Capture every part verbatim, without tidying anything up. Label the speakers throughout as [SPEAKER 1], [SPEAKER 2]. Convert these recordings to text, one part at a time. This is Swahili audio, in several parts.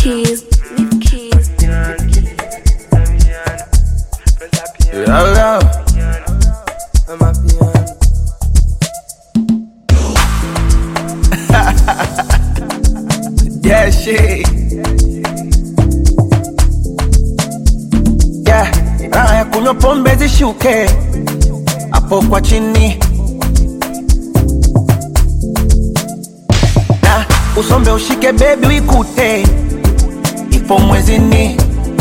[SPEAKER 1] keys, leave keys.
[SPEAKER 2] Yo, yo. I'm a piano. Yeah, shit. Yeah, raha ya kunywa pombe zishuke hapo kwa chini, na usombe ushike baby uikute ipo mwezini.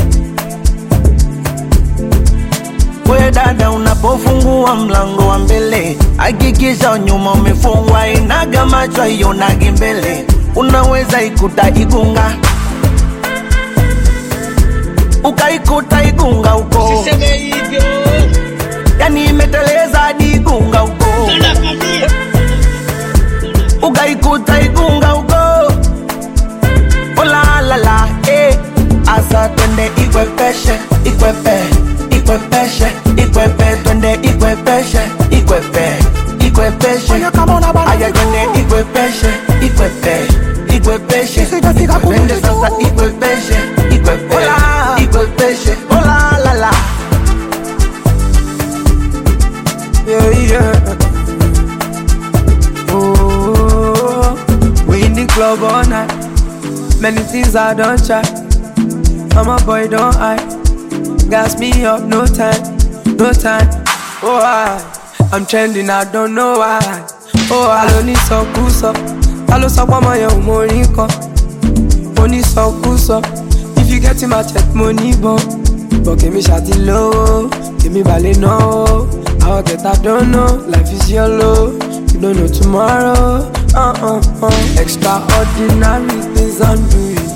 [SPEAKER 2] We dada unapofungua mlango wa mbele, hakikisha nyuma umefungwa, inaga macho ionagi mbele. Unaweza ikuta igunga, ukaikuta igunga uko,
[SPEAKER 3] usiseme hivyo,
[SPEAKER 2] yani imeteleza hadi igunga uko, ukaikuta igunga uko. Ola la la, eh, asa twende ikwepeshe, ikwepe, ikwepeshe, ikwepe, twende ikwepeshe, ikwepe, ikwepeshe. Aya twende ikwepeshe, ikwepe, ikwepeshe, twende sasa ikwepeshe, ikwepe, ikwepeshe. Ola la la,
[SPEAKER 4] yeah, yeah. Oh, we in the club all night. Many things I don't try. I'm a boy, don't hide. Gas me up, no time, no time. Oh, I, I'm trending, I don't know why. Oh, I don't need some cool up. I don't stop my young money come. Money so cool up. If you get in my check money, but but give me shawty low, give me ballet no. I'll get I don't know. Life is yellow, you don't know tomorrow. Uh uh uh. Extraordinary things I'm doing.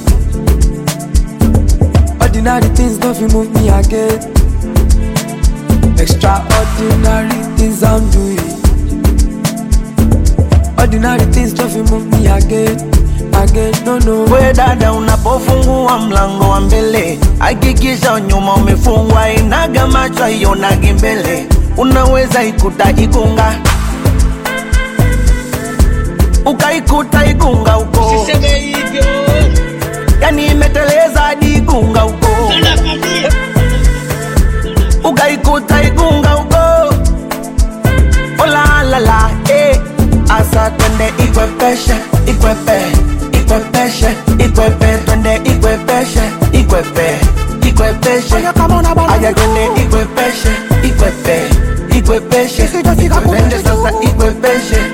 [SPEAKER 4] Ordinary things don't move me again. Extraordinary things I'm doing. Ordinary things don't move me again, again, no no.
[SPEAKER 2] we dada unapofungua mlango wa mbele, hakikisha nyuma umefungwa, inaga macho ionagi mbele. Unaweza ikuta igunga, ukaikuta igunga uko,
[SPEAKER 3] usiseme hivyo,
[SPEAKER 2] yani imeteleza hadi igunga uko, ukaikuta igunga uko. Ola la la, eh, asa twende ikwepeshe, ikwepe, ikwepeshe, ikwepe, twende ikwepeshe, ikwepe, ikwepeshe. Aya twende ikwepeshe, ikwepe, ikwepeshe, twende sasa ikwepeshe,